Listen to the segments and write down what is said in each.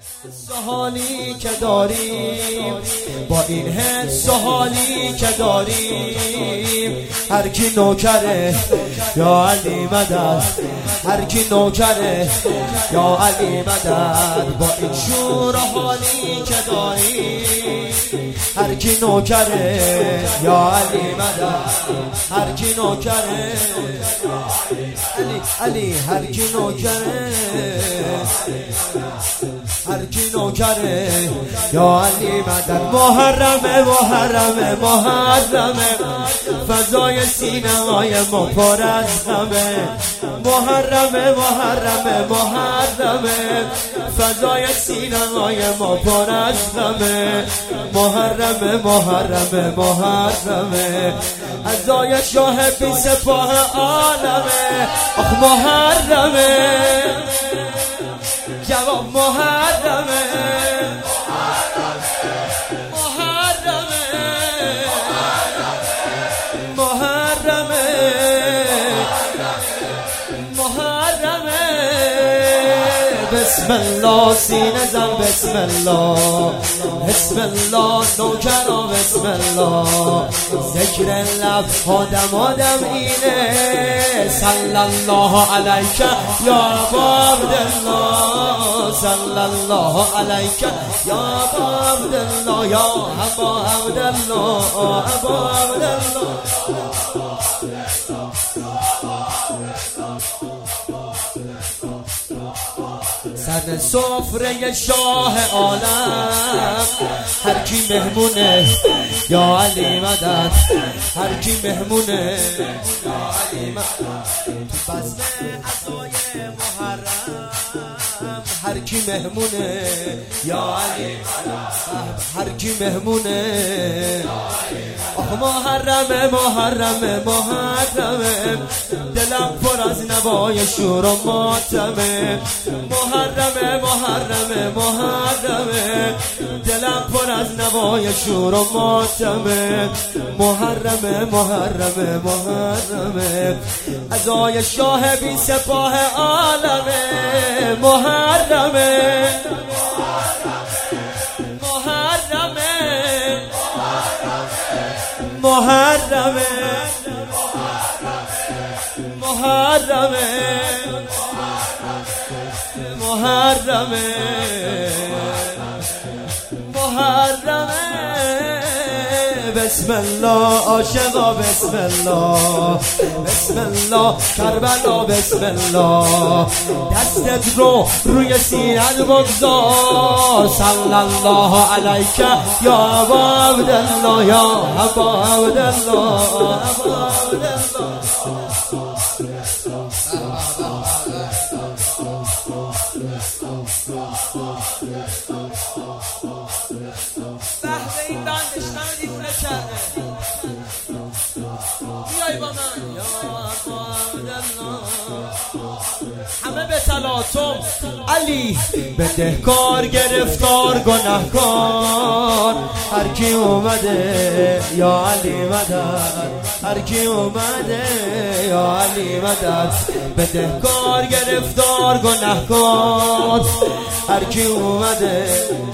حالی که داریم، با این حس و حالی که داریم، هر کی نوکره یا علی مدد، هر کی نوکره یا علی مدد. با این شور و حالی که داریم، هر کی نوکره یا علی مدد، هر کی نوکره علی، هر کی نوکره، هر کی نوکره یا علی مدد. محرمه محرمه محرمه، فضای سینمای ما پر از غمه. محرمه محرمه محرمه، فضای سینمای ما پر از غمه. محرمه محرمه محرمه، عزای شاه بی سپاه عالمه. آخ محرمه جواب، محرمه محرمه محرمه محرمه. بسم الله سینه زن، بسم الله بسم الله نوکرا، بسم الله ذکر لب آدم اینه. صلی الله علیک یا ابا عبدالله، صلی الله علیک یا ابا عبدالله، یا ابا عبدالله، ابا عبدالله. سر سفره شاه عالم، هر کی مهمونه یا علی مدد، هر کی مهمونه یا علی مدد. تو بزم عزای محرم، هر کی مهمونه یا علی مدد، هر کی مهمونه. آخ محرمه محرمه محرمه، دلم پر از نوای شور و ماتمه. محرمه محرمه محرمه، دلم پر از نوای شور و ماتمه. محرمه محرمه محرمه، عزای شاه بی سپاه عالمه. محرمه محرمه محرمه محرمه محرمه محرمه. بسم الله عاشقا، بسم الله بسم الله کربلا، بسم الله دستت رو روی سینت بگذار. صلی الله علیک یا ابا عبدالله، یا ابا عبدالله، ابا عبدالله. این بندش همه دیفونه کرده. بیای با من یا ابا عبدالله، همه به تلاطم. علی بدهکار گرفتار گناهکار، هر کی اومده یا علی مدد، هر کی اومده یا علی مدد. بدهکار گرفتار گناهکار، هر کی اومده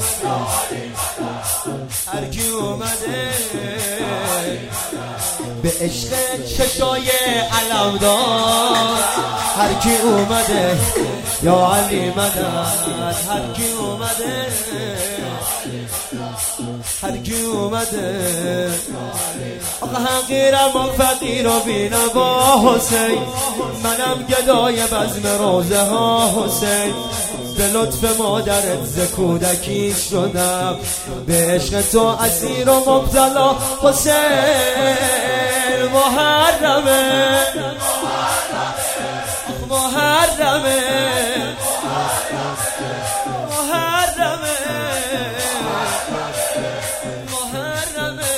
هر کی اومده. به عشق چشای علمدار، هر کی اومده یا علی مدد، هر کی اومده هر کی اومده. آخه حقیرم و فقیر و بینوا حسین، منم گدای بزم روزه ها حسین. به لطف مادرت ز کودکی شدم، به عشق تو اسیر و مبتلا حسین. محرمه محرمه محرمه محرمه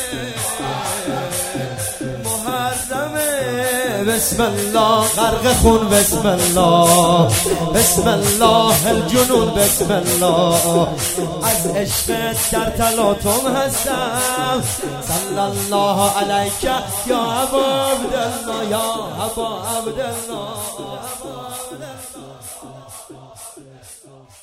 محرمه. بسم الله غرق خون، بسم الله بسم الله الجنون، بسم الله از عشقت در تلاطم هستم. صلی الله علیک یا ابا عبدالله، یا ابا عبدالله، ابا عبدالله.